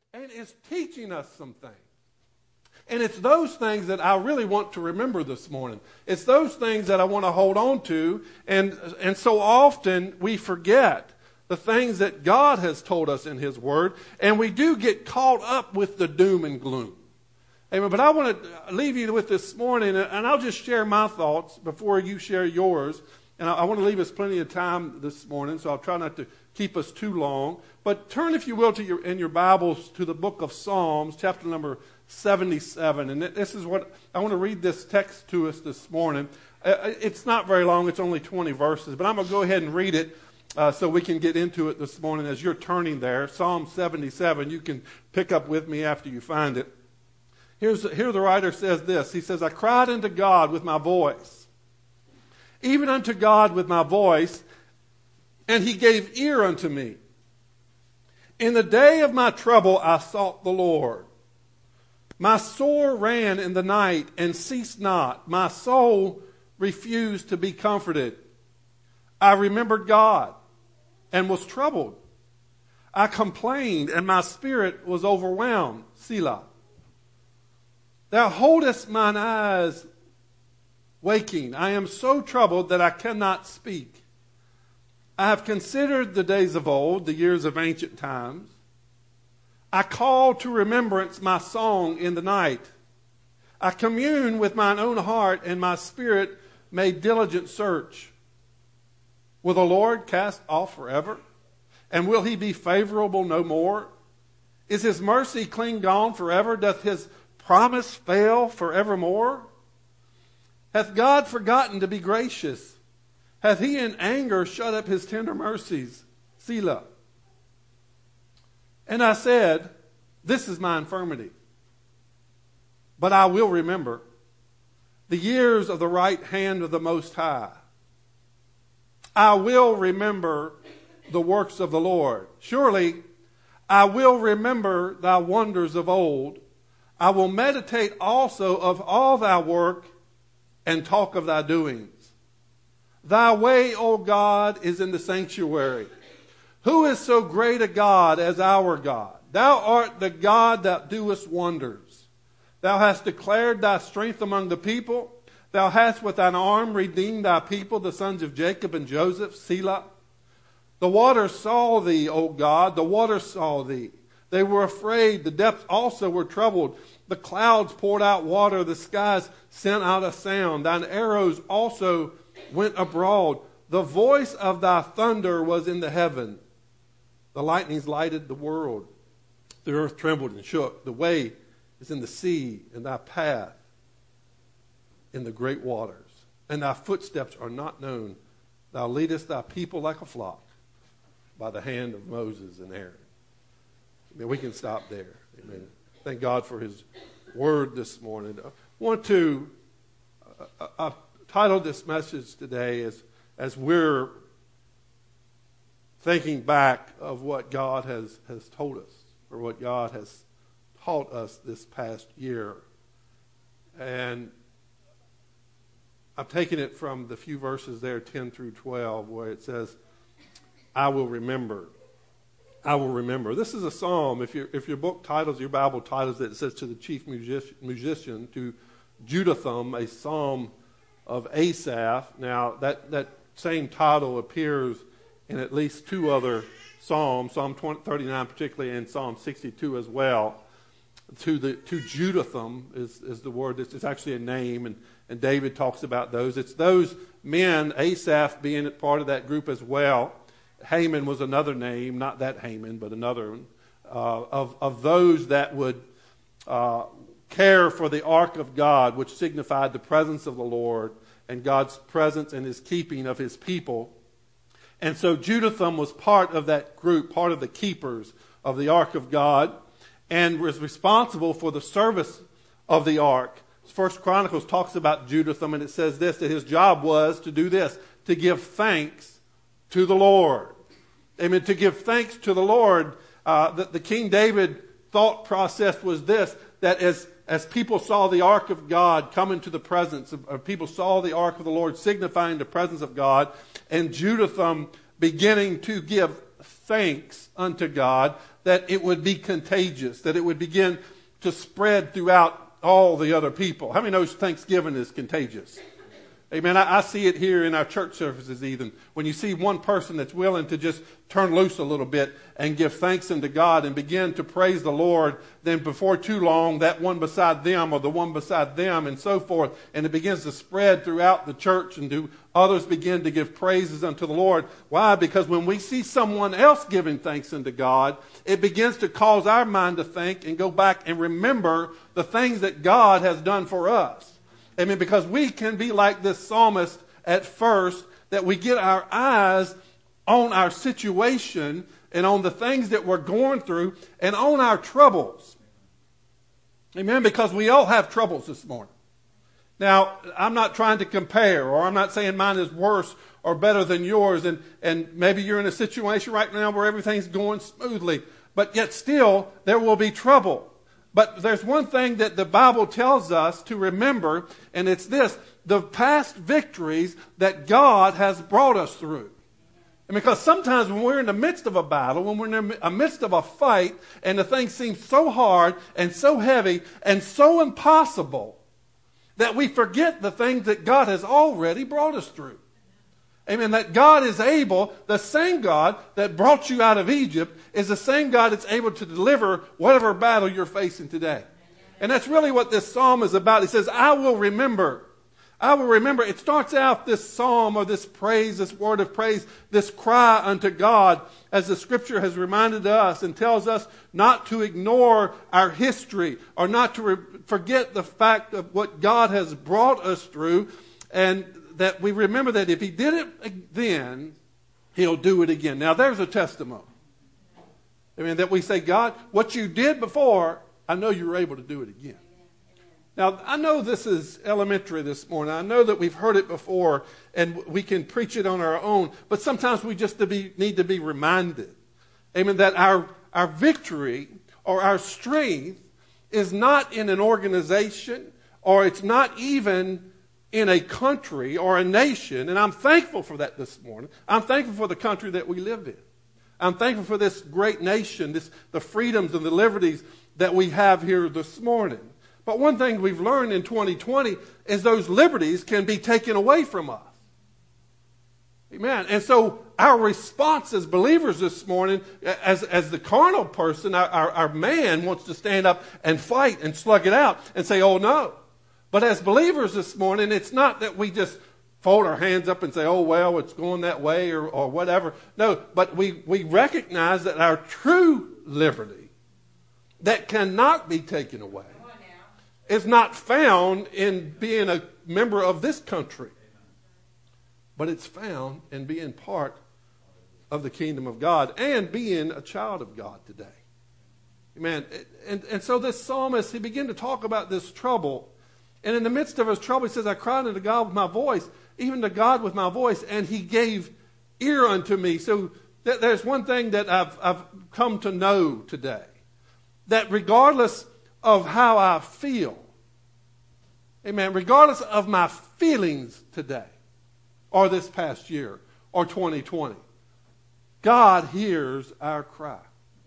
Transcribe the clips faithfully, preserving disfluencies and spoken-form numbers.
and is teaching us some things. And it's those things that I really want to remember this morning. It's those things that I want to hold on to. And, and so often we forget the things that God has told us in His Word. And we do get caught up with the doom and gloom. Amen. But I want to leave you with this morning, and I'll just share my thoughts before you share yours. And I, I want to leave us plenty of time this morning, so I'll try not to keep us too long. But turn, if you will, to your in your Bibles to the book of Psalms, chapter number seventy-seven. And this is what I want to read this text to us this morning. It's not very long. It's only twenty verses. But I'm going to go ahead and read it uh, so we can get into it this morning as you're turning there. Psalm seventy-seven. You can pick up with me after you find it. Here's, here the writer says this. He says, I cried unto God with my voice, even unto God with my voice, and He gave ear unto me. In the day of my trouble I sought the Lord. My soul ran in the night and ceased not. My soul refused to be comforted. I remembered God and was troubled. I complained and my spirit was overwhelmed. Selah. Thou holdest mine eyes waking. I am so troubled that I cannot speak. I have considered the days of old, the years of ancient times. I call to remembrance my song in the night. I commune with mine own heart, and my spirit made diligent search. Will the Lord cast off forever? And will He be favorable no more? Is His mercy clean gone forever? Doth His promise fail forevermore? Hath God forgotten to be gracious? Hath He in anger shut up His tender mercies? Selah. And I said, this is my infirmity, but I will remember the years of the right hand of the Most High. I will remember the works of the Lord. Surely I will remember thy wonders of old. I will meditate also of all thy work and talk of thy doings. Thy way, O God, is in the sanctuary. Who is so great a God as our God? Thou art the God that doest wonders. Thou hast declared thy strength among the people. Thou hast with thine arm redeemed thy people, the sons of Jacob and Joseph. Selah. The waters saw thee, O God. The waters saw thee. They were afraid. The depths also were troubled. The clouds poured out water. The skies sent out a sound. Thine arrows also went abroad. The voice of thy thunder was in the heaven. The lightnings lighted the world. The earth trembled and shook. The way is in the sea, and thy path in the great waters. And thy footsteps are not known. Thou leadest thy people like a flock by the hand of Moses and Aaron. I mean, we can stop there. Amen. Thank God for His word this morning. I want to uh, uh, title this message today as, as we're thinking back of what God has, has told us, or what God has taught us this past year. And I've taken it from the few verses there, ten through twelve, where it says, I will remember. I will remember. This is a psalm. If, your if your book titles, your Bible titles it, it says to the chief music, musician, to Jeduthun, a psalm of Asaph. Now, that, that same title appears in at least two other psalms, Psalm thirty-nine particularly, and Psalm sixty-two as well. To the to Jeduthun is, is the word. It's, it's actually a name, and, and David talks about those. It's those men, Asaph being part of that group as well. Haman was another name, not that Haman, but another one, uh, of, of those that would uh, care for the ark of God, which signified the presence of the Lord and God's presence and His keeping of His people. And so Jeduthun was part of that group, part of the keepers of the ark of God, and was responsible for the service of the ark. First Chronicles talks about Jeduthun, and it says this, that his job was to do this, to give thanks to the Lord. Amen. To give thanks to the Lord. Uh, the, the King David thought process was this, that as, as people saw the ark of God come into the presence of, of people saw the ark of the Lord signifying the presence of God, and Jeduthun beginning to give thanks unto God, that it would be contagious, that it would begin to spread throughout all the other people. How many knows Thanksgiving is contagious? Amen. I, I see it here in our church services even. When you see one person that's willing to just turn loose a little bit and give thanks unto God and begin to praise the Lord, then before too long, that one beside them or the one beside them and so forth, and it begins to spread throughout the church, and do others begin to give praises unto the Lord. Why? Because when we see someone else giving thanks unto God, it begins to cause our mind to think and go back and remember the things that God has done for us. I mean, because we can be like this psalmist at first, that we get our eyes on our situation and on the things that we're going through and on our troubles. Amen? Because we all have troubles this morning. Now, I'm not trying to compare, or I'm not saying mine is worse or better than yours, and, and maybe you're in a situation right now where everything's going smoothly, but yet still there will be trouble. But there's one thing that the Bible tells us to remember, and it's this: the past victories that God has brought us through. And because sometimes when we're in the midst of a battle, when we're in the midst of a fight, and the thing seems so hard and so heavy and so impossible, that we forget the things that God has already brought us through. Amen. That God is able, the same God that brought you out of Egypt is the same God that's able to deliver whatever battle you're facing today. And that's really what this psalm is about. He says, I will remember. I will remember. It starts out this psalm or this praise, this word of praise, this cry unto God, as the scripture has reminded us and tells us not to ignore our history or not to re- forget the fact of what God has brought us through, and that we remember that if he did it then, he'll do it again. Now there's a testimony. I mean, that we say, God, what you did before, I know you're able to do it again. Now, I know this is elementary this morning. I know that we've heard it before and we can preach it on our own, but sometimes we just to be, need to be reminded, amen, that our, our victory or our strength is not in an organization, or it's not even in a country or a nation. And I'm thankful for that this morning. I'm thankful for the country that we live in. I'm thankful for this great nation, this, the freedoms and the liberties that we have here this morning. But one thing we've learned in twenty twenty is those liberties can be taken away from us. Amen. And so our response as believers this morning, as, as the carnal person, our, our, our man wants to stand up and fight and slug it out and say, oh no. But as believers this morning, it's not that we just fold our hands up and say, oh, well, it's going that way or, or whatever. No, but we, we recognize that our true liberty that cannot be taken away is not found in being a member of this country, but it's found in being part of the kingdom of God and being a child of God today. Amen. And, and so this psalmist, he began to talk about this trouble. And in the midst of his trouble, he says, I cried unto God with my voice, even to God with my voice, and he gave ear unto me. So th- there's one thing that I've, I've come to know today, that regardless of how I feel, amen, regardless of my feelings today, or this past year, or twenty twenty, God hears our cry.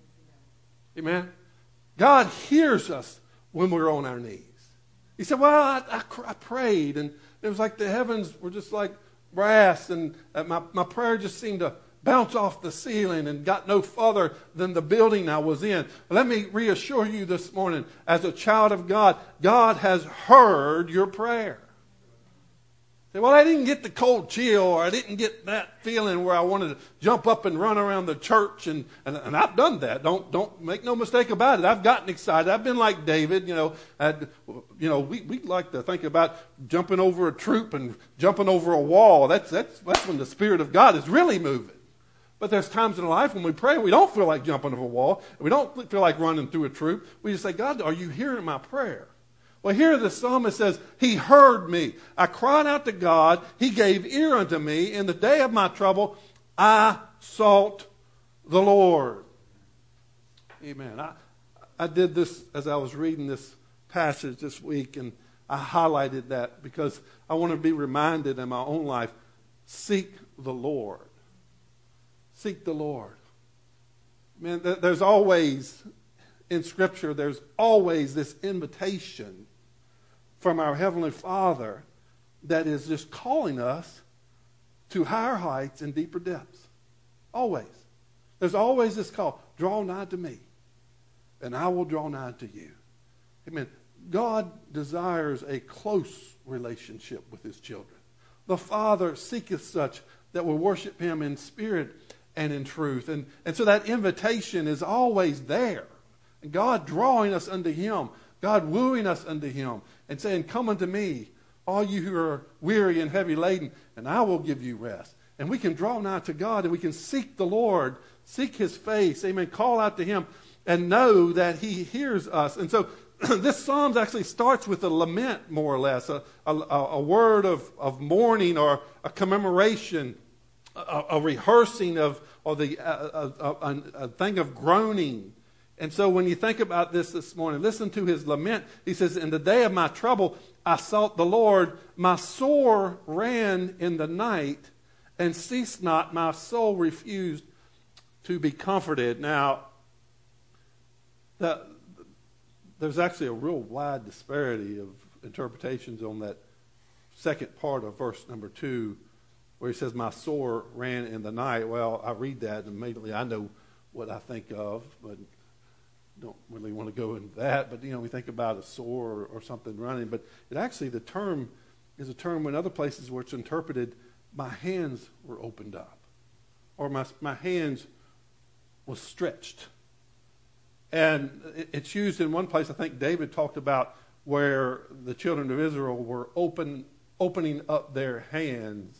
Amen? God hears us when we're on our knees. He said, well, I, I, I prayed, and it was like the heavens were just like brass, and my, my prayer just seemed to bounce off the ceiling and got no further than the building I was in. Let me reassure you this morning, as a child of God, God has heard your prayer. Say, well, I didn't get the cold chill, or I didn't get that feeling where I wanted to jump up and run around the church, and, and, and I've done that. Don't don't make no mistake about it. I've gotten excited. I've been like David, you know. I'd, you know, we we like to think about jumping over a troop and jumping over a wall. That's that's that's when the Spirit of God is really moving. But there's times in life when we pray, we don't feel like jumping over a wall. We don't feel like running through a troop. We just say, God, are you hearing my prayer? Well, here the psalmist says, he heard me. I cried out to God. He gave ear unto me. In the day of my trouble, I sought the Lord. Amen. I, I did this as I was reading this passage this week, and I highlighted that because I want to be reminded in my own life, seek the Lord. Seek the Lord. Man, there's always, in Scripture, there's always this invitation from our Heavenly Father that is just calling us to higher heights and deeper depths. Always. There's always this call, draw nigh to me, and I will draw nigh to you. Amen. God desires a close relationship with his children. The Father seeketh such that will worship him in spirit and in truth. And, and so that invitation is always there. And God drawing us unto him, God wooing us unto him, and saying, come unto me, all you who are weary and heavy laden, and I will give you rest. And we can draw nigh to God, and we can seek the Lord, seek his face, amen, call out to him, and know that he hears us. And so this Psalms actually starts with a lament, more or less, a, a, a word of, of mourning or a commemoration, a, a rehearsing of, or the, a, a, a, a thing of groaning. And so when you think about this this morning, listen to his lament. He says, in the day of my trouble, I sought the Lord. My sore ran in the night and ceased not. My soul refused to be comforted. Now, the, there's actually a real wide disparity of interpretations on that second part of verse number two, where he says, my sore ran in the night. Well, I read that and immediately I know what I think of, but don't really want to go into that. But, you know, we think about a sore or, or something running. But it actually, the term is a term in other places where it's interpreted, my hands were opened up. Or my, my hands was stretched. And it's used in one place, I think David talked about, where the children of Israel were open, opening up their hands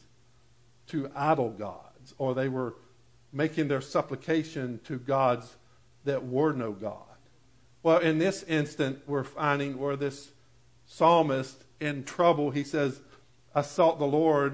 to idol gods, or they were making their supplication to gods that were no God. Well, in this instant, we're finding where this psalmist in trouble, he says, I sought the Lord,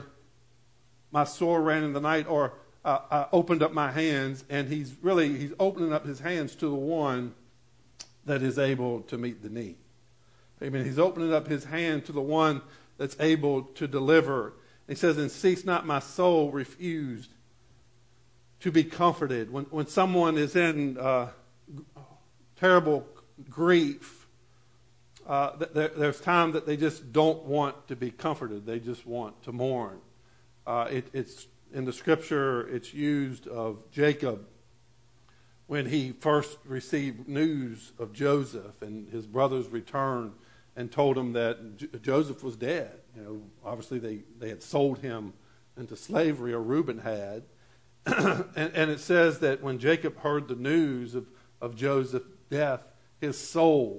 my sore ran in the night, or Uh, I opened up my hands, and he's really, he's opening up his hands to the one that is able to meet the need. Amen. He's opening up his hand to the one that's able to deliver. He says, and cease not my soul refused to be comforted. When, when someone is in uh, terrible grief, uh, there, there's time that they just don't want to be comforted. They just want to mourn. Uh, it, it's In the scripture, it's used of Jacob when he first received news of Joseph and his brothers returned and told him that J- Joseph was dead. You know, obviously they, they had sold him into slavery, or Reuben had. and, and it says that when Jacob heard the news of, of Joseph's death, his soul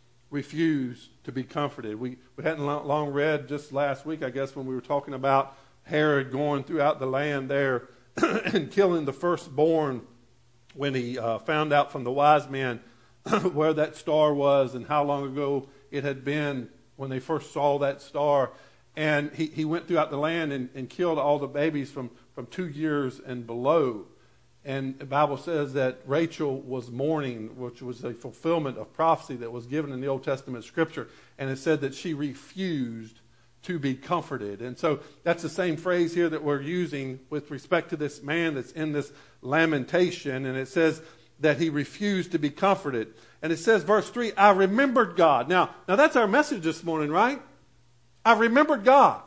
refused to be comforted. We, we hadn't long read just last week, I guess, when we were talking about Herod going throughout the land there and killing the firstborn when he uh, found out from the wise men where that star was and how long ago it had been when they first saw that star. And he, he went throughout the land and, and killed all the babies from, from two years and below. And the Bible says that Rachel was mourning, which was a fulfillment of prophecy that was given in the Old Testament scripture. And it said that she refused to be comforted. And so that's the same phrase here that we're using with respect to this man that's in this lamentation. And it says that he refused to be comforted. And it says, verse three, I remembered God. Now, now that's our message this morning, right? I remembered God.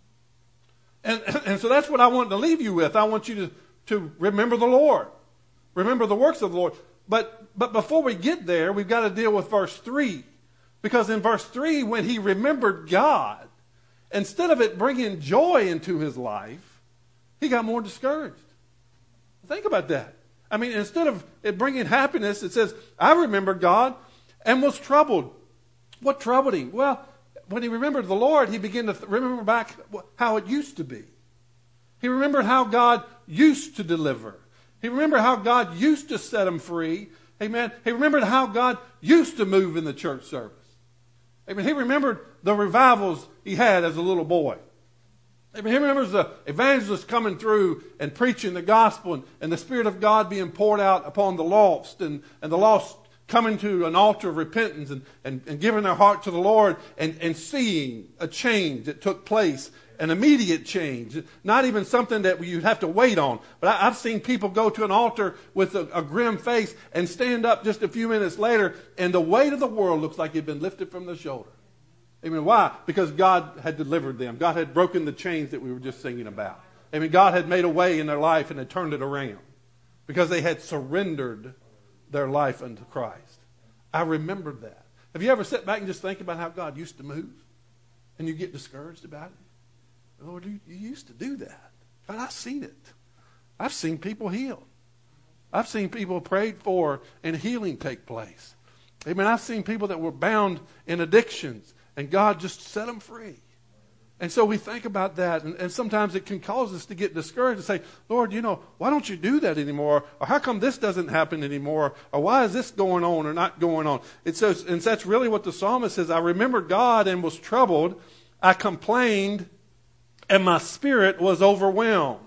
And, and so that's what I want to leave you with. I want you to, to remember the Lord. Remember the works of the Lord. But, but before we get there, we've got to deal with verse three. Because in verse three, when he remembered God, instead of it bringing joy into his life, he got more discouraged. Think about that. I mean, instead of it bringing happiness, it says, I remembered God and was troubled. What troubled him? Well, when he remembered the Lord, he began to th- remember back how it used to be. He remembered how God used to deliver. He remembered how God used to set him free. Amen. He remembered how God used to move in the church service. I mean, he remembered the revivals he had as a little boy. I mean, he remembers the evangelists coming through and preaching the gospel and, and the Spirit of God being poured out upon the lost and, and the lost coming to an altar of repentance and, and, and giving their heart to the Lord and, and seeing a change that took place an immediate change, not even something that you'd have to wait on. But I, I've seen people go to an altar with a, a grim face and stand up just a few minutes later, and the weight of the world looks like it had been lifted from their shoulder. Amen. Why? Because God had delivered them. God had broken the chains that we were just singing about. Amen. God had made a way in their life and had turned it around because they had surrendered their life unto Christ. I remembered that. Have you ever sat back and just think about how God used to move and you get discouraged about it? Lord, you, you used to do that. But I've seen it. I've seen people healed. I've seen people prayed for and healing take place. Amen. I've seen people that were bound in addictions and God just set them free. And so we think about that, and, and sometimes it can cause us to get discouraged and say, Lord, you know, why don't you do that anymore? Or how come this doesn't happen anymore? Or why is this going on or not going on? It says, and that's really what the psalmist says. I remembered God and was troubled. I complained, and my spirit was overwhelmed.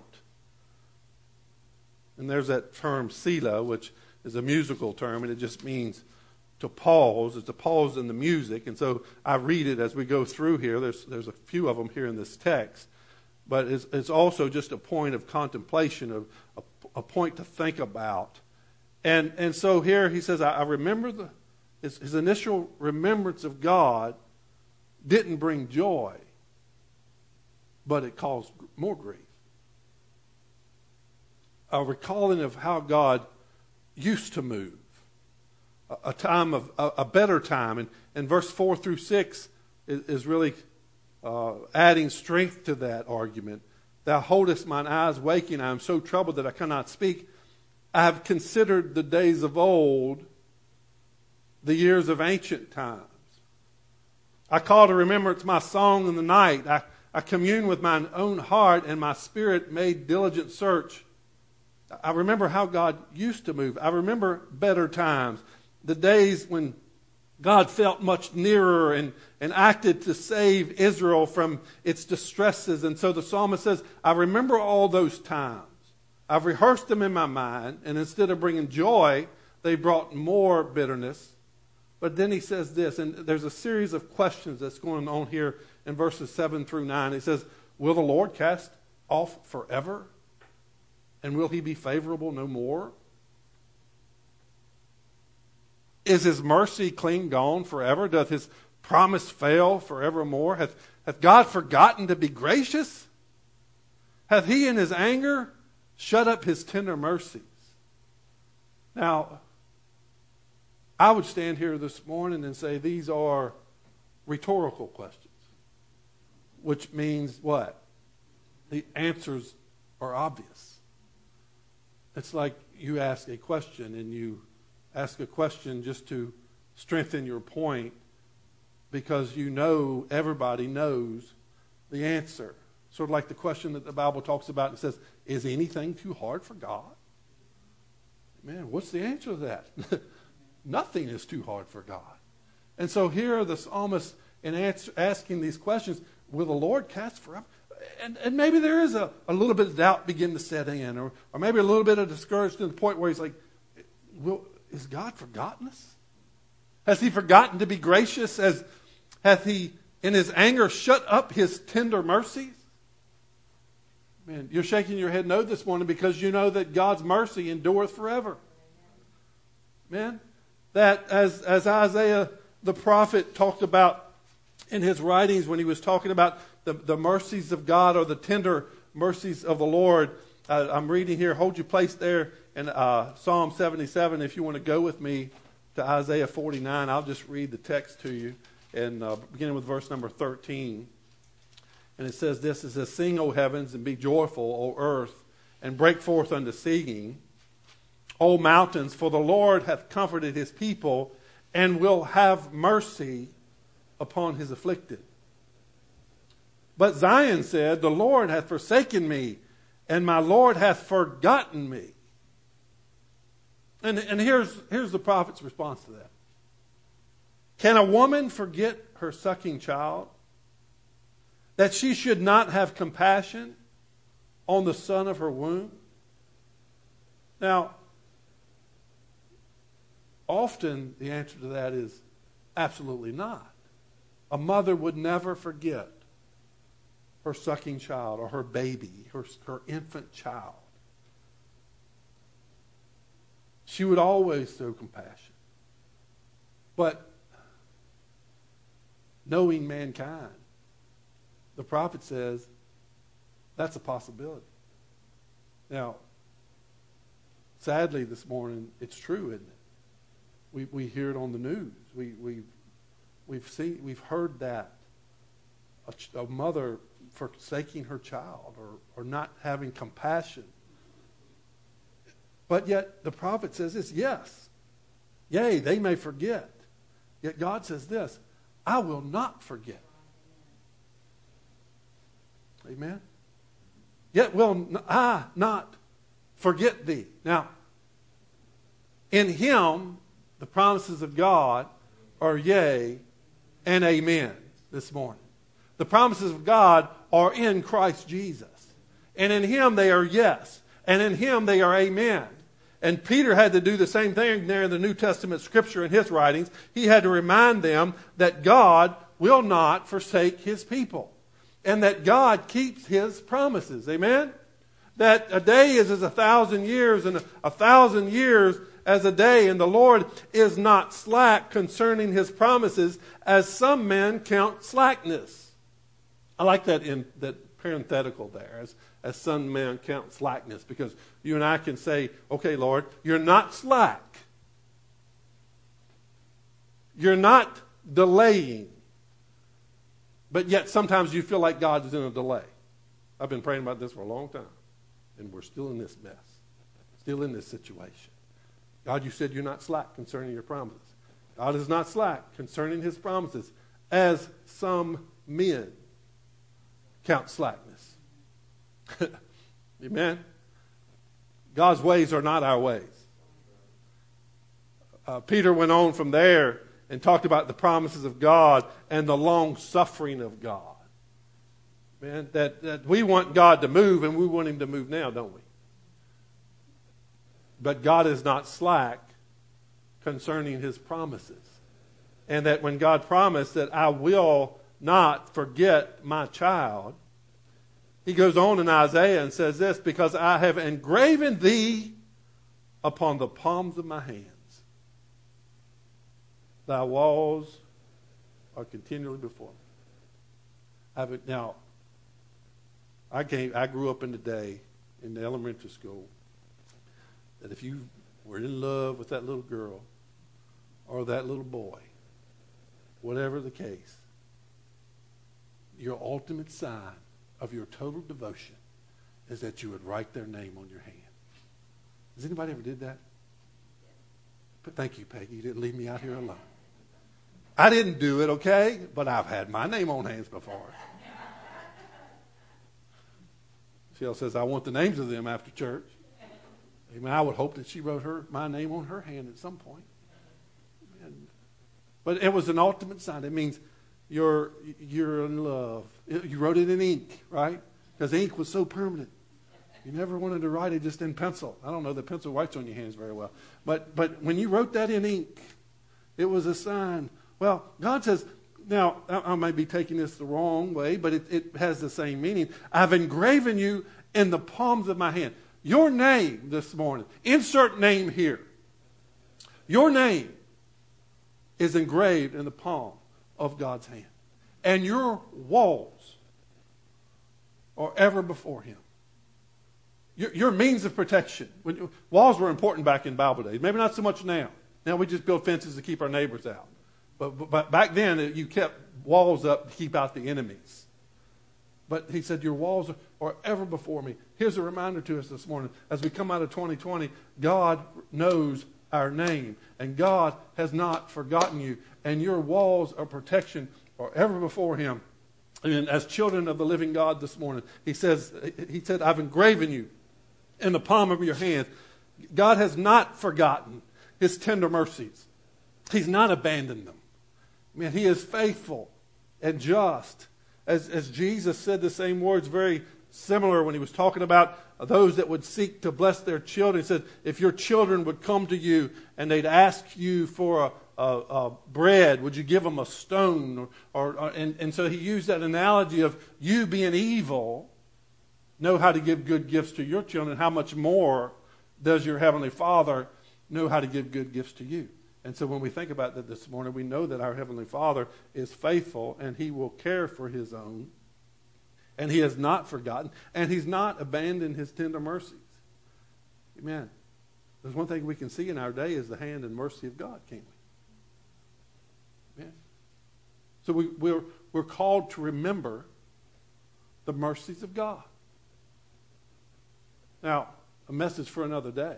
And there's that term, Selah, which is a musical term, and it just means to pause. It's a pause in the music. And so I read it as we go through here. There's there's a few of them here in this text. But it's, it's also just a point of contemplation, of a, a point to think about. And and so here he says, I, I remember the his, his initial remembrance of God didn't bring joy, but it caused more grief. A recalling of how God used to move. A time of a, a better time, and, and verse four through six is, is really uh, adding strength to that argument. Thou holdest mine eyes waking, I am so troubled that I cannot speak. I have considered the days of old, the years of ancient times. I call to remembrance my song in the night. I, I commune with mine own heart, and my spirit made diligent search. I remember how God used to move. I remember better times. The days when God felt much nearer and, and acted to save Israel from its distresses. And so the psalmist says, I remember all those times. I've rehearsed them in my mind, and instead of bringing joy, they brought more bitterness. But then he says this, and there's a series of questions that's going on here in verses seven through nine. He says, will the Lord cast off forever? And will he be favorable no more? Is his mercy clean gone forever? Doth his promise fail forevermore? Hath, hath God forgotten to be gracious? Hath he in his anger shut up his tender mercies? Now, I would stand here this morning and say these are rhetorical questions. Which means what? The answers are obvious. It's like you ask a question and you ask a question just to strengthen your point because you know everybody knows the answer. Sort of like the question that the Bible talks about and says, is anything too hard for God? Man, what's the answer to that? Nothing is too hard for God. And so here the psalmist in answer, asking these questions, will the Lord cast forever? And, and maybe there is a, a little bit of doubt begin to set in, or, or maybe a little bit of discouragement to the point where he's like, will, is God forgotten us? Has he forgotten to be gracious? As, hath he in his anger shut up his tender mercies? Man, you're shaking your head no this morning because you know that God's mercy endureth forever. Man, that as, as Isaiah the prophet talked about in his writings when he was talking about the, the mercies of God or the tender mercies of the Lord. Uh, I'm reading here, hold your place there in uh, Psalm seventy-seven. If you want to go with me to Isaiah forty-nine, I'll just read the text to you, and uh, beginning with verse number thirteen. And it says this, it says, sing, O heavens, and be joyful, O earth, and break forth unto singing, O mountains, for the Lord hath comforted his people, and will have mercy upon his afflicted. But Zion said, the Lord hath forsaken me, and my Lord hath forgotten me. And, and here's, here's the prophet's response to that. Can a woman forget her sucking child, that she should not have compassion on the son of her womb? Now, often the answer to that is absolutely not. A mother would never forget her sucking child or her baby, her, her infant child. She would always show compassion. But knowing mankind, the prophet says that's a possibility. Now, sadly this morning, it's true, isn't it? We we hear it on the news. We we've we've seen we've heard that a, a mother forsaking her child or or not having compassion. But yet the prophet says this: yes, yea, they may forget. Yet God says this: I will not forget. Amen. Yet will I not forget thee. Now, in Him, the promises of God are yea and amen this morning. The promises of God are in Christ Jesus. And in Him they are yes. And in Him they are amen. And Peter had to do the same thing there in the New Testament scripture in his writings. He had to remind them that God will not forsake His people. And that God keeps His promises. Amen? That a day is as a thousand years, and a, a thousand years as a day. And the Lord is not slack concerning His promises, as some men count slackness. I like that in that parenthetical there, as, as some men count slackness. Because you and I can say, okay, Lord, you're not slack. You're not delaying. But yet sometimes you feel like God is in a delay. I've been praying about this for a long time. And we're still in this mess. Still in this situation. God, you said you're not slack concerning your promises. God is not slack concerning His promises, as some men count slackness. Amen? God's ways are not our ways. Uh, Peter went on from there and talked about the promises of God and the long suffering of God. Man, that, that we want God to move, and we want Him to move now, don't we? But God is not slack concerning His promises. And that when God promised that I will not forget my child, He goes on in Isaiah and says this: because I have engraven thee upon the palms of my hands. Thy walls are continually before me. I've, now, I came. I grew up in the day in the elementary school that if you were in love with that little girl or that little boy, whatever the case, your ultimate sign of your total devotion is that you would write their name on your hand. Has anybody ever did that? But thank you, Peggy. You didn't leave me out here alone. I didn't do it, okay? But I've had my name on hands before. Cheryl says, I want the names of them after church. Amen. I would hope that she wrote her my name on her hand at some point. And, but it was an ultimate sign. It means you're, you're in love. It, you wrote it in ink, right? Because ink was so permanent. You never wanted to write it just in pencil. I don't know that pencil writes on your hands very well. But but when you wrote that in ink, it was a sign. Well, God says, now, I, I may be taking this the wrong way, but it, it has the same meaning. I've engraven you in the palms of my hand. Your name this morning, insert name here. Your name is engraved in the palm of God's hand. And your walls are ever before Him. Your, your means of protection. When, walls were important back in Bible days. Maybe not so much now. Now we just build fences to keep our neighbors out. But, but, but back then, you kept walls up to keep out the enemies. But He said, your walls are, are ever before me. Here's a reminder to us this morning. As we come out of twenty twenty, God knows our name. And God has not forgotten you. And your walls of protection are ever before Him. And as children of the living God this morning, He says, He said, I've engraven you in the palm of your hand. God has not forgotten His tender mercies. He's not abandoned them. I mean, He is faithful and just. As, as Jesus said the same words, very similar when He was talking about those that would seek to bless their children. He said, if your children would come to you and they'd ask you for a, a, a bread? Would you give them a stone? Or, or and, and so he used that analogy of you being evil, know how to give good gifts to your children. How much more does your Heavenly Father know how to give good gifts to you? And so when we think about that this morning, we know that our Heavenly Father is faithful and He will care for His own. And He has not forgotten. And He's not abandoned His tender mercies. Amen. There's one thing we can see in our day is the hand and mercy of God, can't we? Amen. So we, we're, we're called to remember the mercies of God. Now, a message for another day.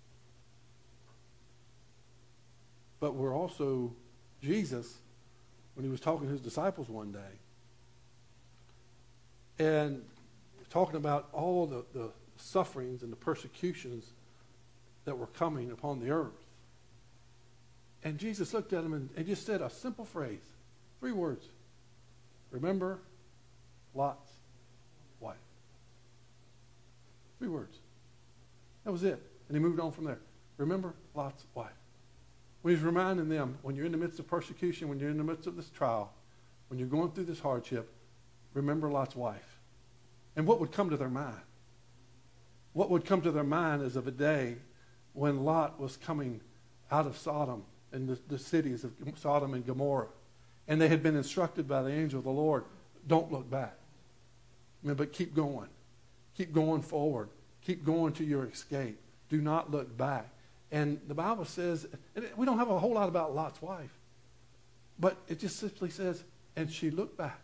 But we're also, Jesus, when He was talking to His disciples one day, and talking about all the, the sufferings and the persecutions that were coming upon the earth. And Jesus looked at him and, and just said a simple phrase, three words. Remember Lot's wife. Three words. That was it. And He moved on from there. Remember Lot's wife. When He's reminding them, when you're in the midst of persecution, when you're in the midst of this trial, when you're going through this hardship, remember Lot's wife. And what would come to their mind? What would come to their mind is of a day when Lot was coming out of Sodom and the, the cities of Sodom and Gomorrah. And they had been instructed by the angel of the Lord, don't look back. I mean, but keep going. Keep going forward. Keep going to your escape. Do not look back. And the Bible says, and we don't have a whole lot about Lot's wife, but it just simply says, and she looked back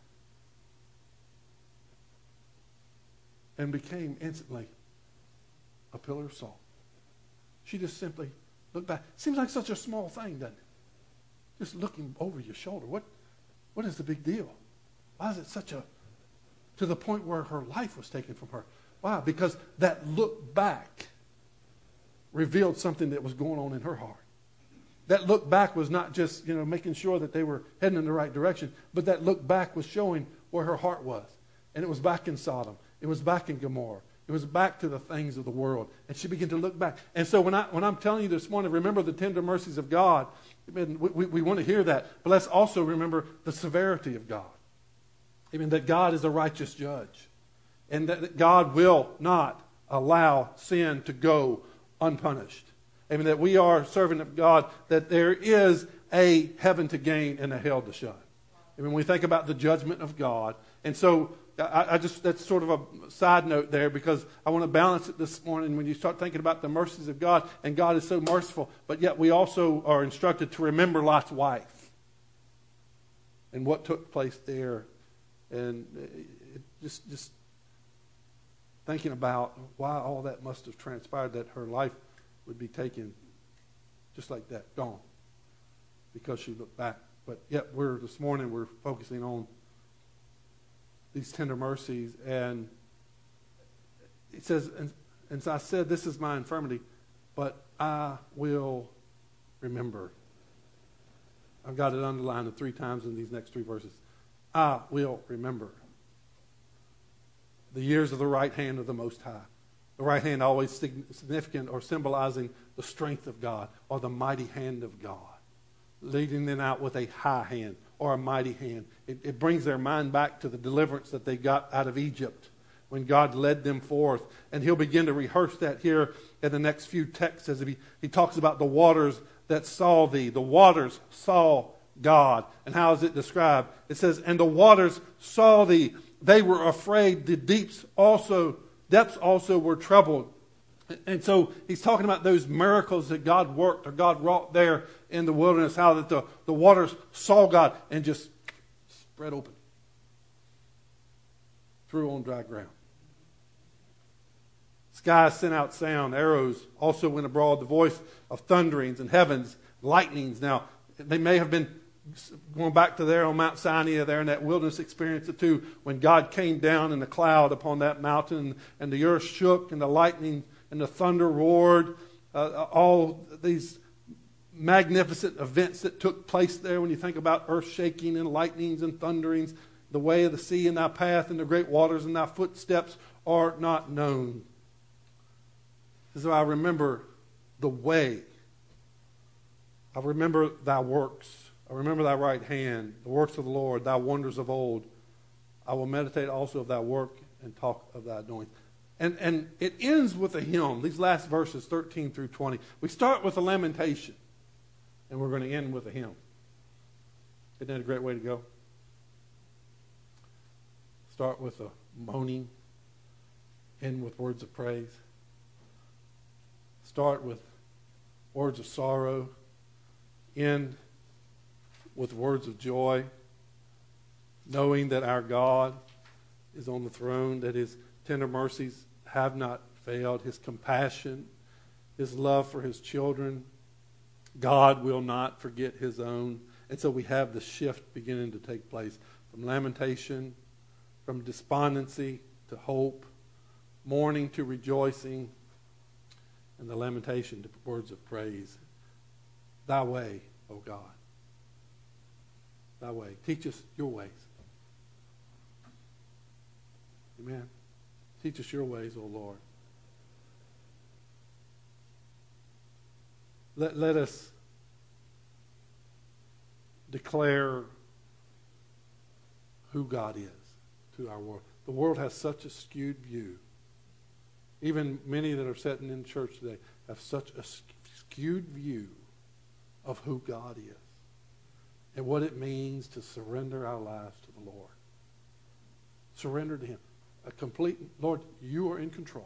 and became instantly a pillar of salt. She just simply looked back. Seems like such a small thing, doesn't it? Just looking over your shoulder. What, what is the big deal? Why is it such a, to the point where her life was taken from her? Why? Because that look back revealed something that was going on in her heart. That look back was not just, you know, making sure that they were heading in the right direction, but that look back was showing where her heart was. And it was back in Sodom. It was back in Gomorrah. It was back to the things of the world. And she began to look back. And so when, I, when I'm telling you this morning, remember the tender mercies of God, we, we, we want to hear that. But let's also remember the severity of God. I mean, that God is a righteous judge. And that, that God will not allow sin to go unpunished. I mean, that we are servant of God, that there is a heaven to gain and a hell to shun. I mean, we think about the judgment of God. And so I, I just, that's sort of a side note there, because I want to balance it this morning when you start thinking about the mercies of God, and God is so merciful, but yet we also are instructed to remember Lot's wife and what took place there. And it just, just thinking about why all that must have transpired, that her life would be taken just like that, gone, because she looked back. But yet we're, this morning, we're focusing on these tender mercies. And it says, and, and so I said, this is my infirmity, but I will remember. I've got it underlined three times in these next three verses. I will remember the years of the right hand of the Most High. The right hand always significant or symbolizing the strength of God or the mighty hand of God, leading them out with a high hand or a mighty hand. It, it brings their mind back to the deliverance that they got out of Egypt when God led them forth. And he'll begin to rehearse that here in the next few texts as he, he talks about the waters that saw thee. The waters saw God. And how is it described? It says, and the waters saw thee. They were afraid. The deeps also, depths also were troubled. And so he's talking about those miracles that God worked or God wrought there in the wilderness, how that the, the waters saw God and just spread open. Threw on dry ground. Skies sent out sound. Arrows also went abroad. The voice of thunderings and heavens, lightnings. Now, they may have been going back to there on Mount Sinai, there in that wilderness experience too, when God came down in the cloud upon that mountain and the earth shook and the lightning and the thunder roared. Uh, all these magnificent events that took place there when you think about earth shaking and lightnings and thunderings. The way of the sea in thy path and the great waters in thy footsteps are not known. So I remember the way I remember thy works. I remember thy right hand, the works of the Lord, thy wonders of old. I will meditate also of thy work and talk of thy anointing. And, and it ends with a hymn, these last verses, thirteen through twenty. We start with a lamentation, and we're going to end with a hymn. Isn't that a great way to go? Start with a moaning, end with words of praise. Start with words of sorrow, end with words of joy, knowing that our God is on the throne, that his tender mercies have not failed, his compassion, his love for his children. God will not forget his own. And so we have the shift beginning to take place from lamentation, from despondency to hope, mourning to rejoicing, and the lamentation to words of praise. Thy way, O God. Thy way. Teach us your ways. Amen. Teach us your ways, O Lord. Let, let us declare who God is to our world. The world has such a skewed view. Even many that are sitting in church today have such a skewed view of who God is and what it means to surrender our lives to the Lord. Surrender to him. A complete, Lord, you are in control.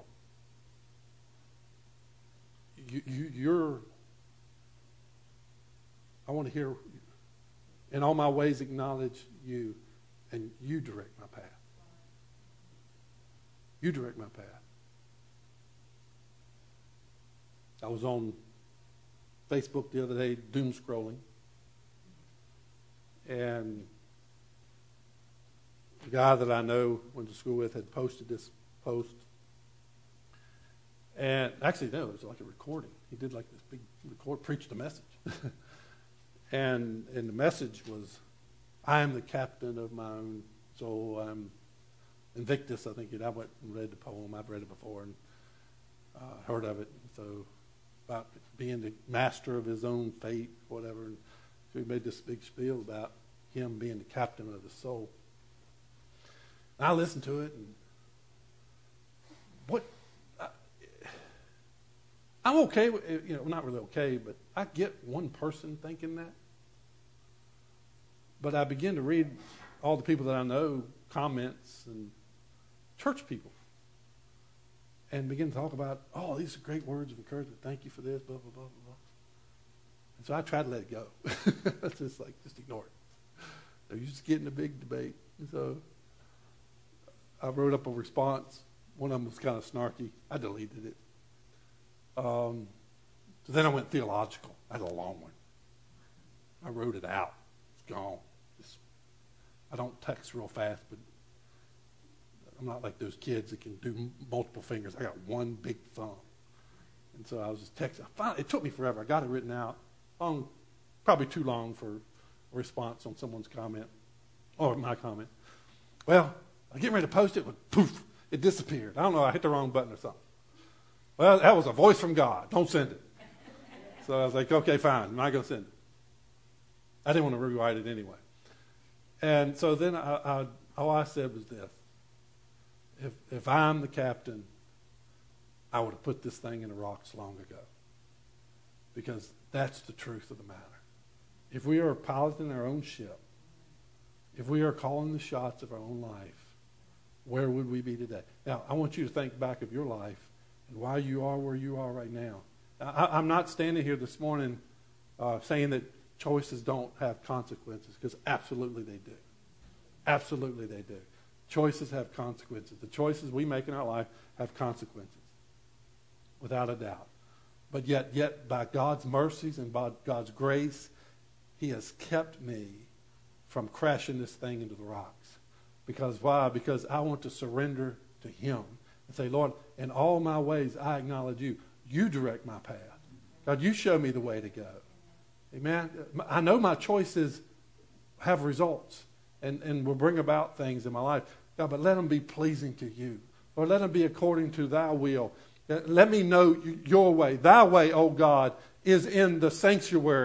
You, you, you're, I want to hear, in all my ways acknowledge you, and you direct my path. You direct my path. I was on Facebook the other day, doom scrolling, and the guy that I know, went to school with, had posted this post. And actually, no, it was like a recording. He did like this big record, preached a message. and and the message was, I am the captain of my own soul. I'm Invictus, I think. It, I went and read the poem. I've read it before and uh, heard of it. So about being the master of his own fate, whatever. And so he made this big spiel about him being the captain of his soul. And I listened to it, and what I, I'm okay with, you know, not really okay, but I get one person thinking that. But I begin to read all the people that I know, comments, and church people, and begin to talk about, oh, these are great words of encouragement. Thank you for this, blah, blah, blah, blah, blah. And so I try to let it go. just like, just ignore it. They're just getting a big debate. And so I wrote up a response. One of them was kind of snarky. I deleted it. Um, so then I went theological. I had a long one. I wrote it out. It's gone. It's, I don't text real fast, but I'm not like those kids that can do multiple fingers. I got one big thumb. And so I was just texting. I finally, it took me forever. I got it written out. Long, probably too long for a response on someone's comment or my comment. Well, I was getting ready to post it, but poof, it disappeared. I don't know. I hit the wrong button or something. Well, that was a voice from God. Don't send it. So I was like, okay, fine. I'm not going to send it. I didn't want to rewrite it anyway. And so then I, I, all I said was this. If, if I'm the captain, I would have put this thing in the rocks long ago. Because that's the truth of the matter. If we are piloting our own ship, if we are calling the shots of our own life, where would we be today? Now, I want you to think back of your life and why you are where you are right now. I, I'm not standing here this morning uh, saying that choices don't have consequences, because absolutely they do. Absolutely they do. Choices have consequences. The choices we make in our life have consequences, without a doubt. But yet, yet by God's mercies and by God's grace, he has kept me from crashing this thing into the rocks. Because why? Because I want to surrender to him and say, Lord, in all my ways I acknowledge you. You direct my path. God, you show me the way to go. Amen. I know my choices have results and, and will bring about things in my life. God, but let them be pleasing to you. Or let them be according to thy will. Let me know your way. Thy way, oh God, is in the sanctuary.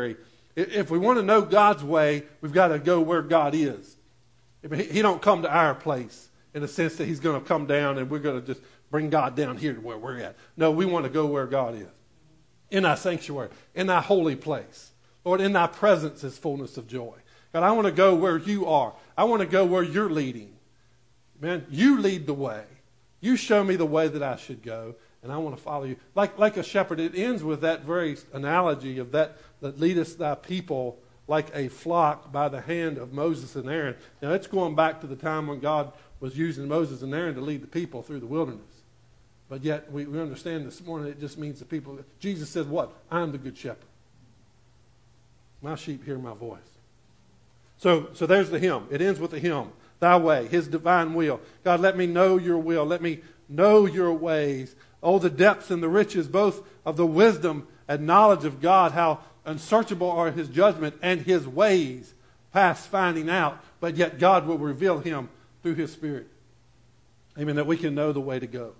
If we want to know God's way, we've got to go where God is. He don't come to our place in the sense that he's going to come down and we're going to just bring God down here to where we're at. No, we want to go where God is. In thy sanctuary, in thy holy place. Lord, in thy presence is fullness of joy. God, I want to go where you are. I want to go where you're leading. Man, you lead the way. You show me the way that I should go, and I want to follow you. Like, like a shepherd, it ends with that very analogy of that, that leadest thy people like a flock by the hand of Moses and Aaron. Now, it's going back to the time when God was using Moses and Aaron to lead the people through the wilderness. But yet, we, we understand this morning it just means the people. Jesus said what? I am the good shepherd. My sheep hear my voice. So, so there's the hymn. It ends with the hymn. Thy way, his divine will. God, let me know your will. Let me know your ways. Oh, the depths and the riches, both of the wisdom and knowledge of God, how unsearchable are his judgment and his ways past finding out. But yet God will reveal him through his Spirit. Amen. That we can know the way to go.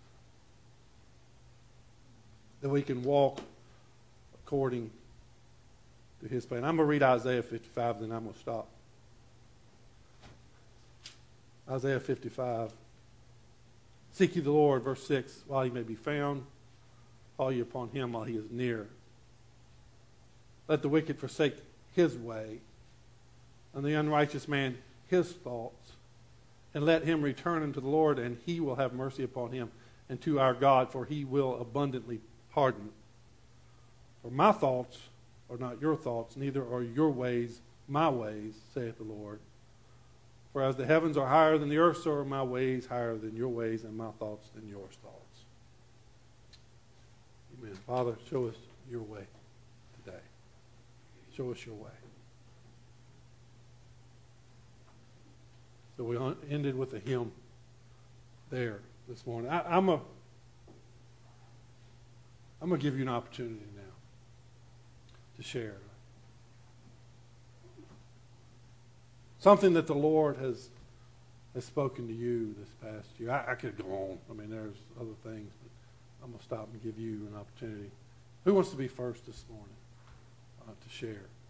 That we can walk according to his plan. I'm going to read Isaiah fifty-five, then I'm going to stop. Isaiah fifty-five. Seek ye the Lord, verse six, while he may be found. Call ye upon him while he is near. Let the wicked forsake his way, and the unrighteous man his thoughts. And let him return unto the Lord, and he will have mercy upon him, and to our God, for he will abundantly pardon. For my thoughts are not your thoughts, neither are your ways my ways, saith the Lord. For as the heavens are higher than the earth, so are my ways higher than your ways, and my thoughts than your thoughts. Amen. Father, show us your way today. Show us your way. So we ended with a hymn there this morning. I, I'm a, I'm going to give you an opportunity now to share something that the Lord has has spoken to you this past year. I, I could go on. I mean, there's other things, but I'm going to stop and give you an opportunity. Who wants to be first this morning uh, to share?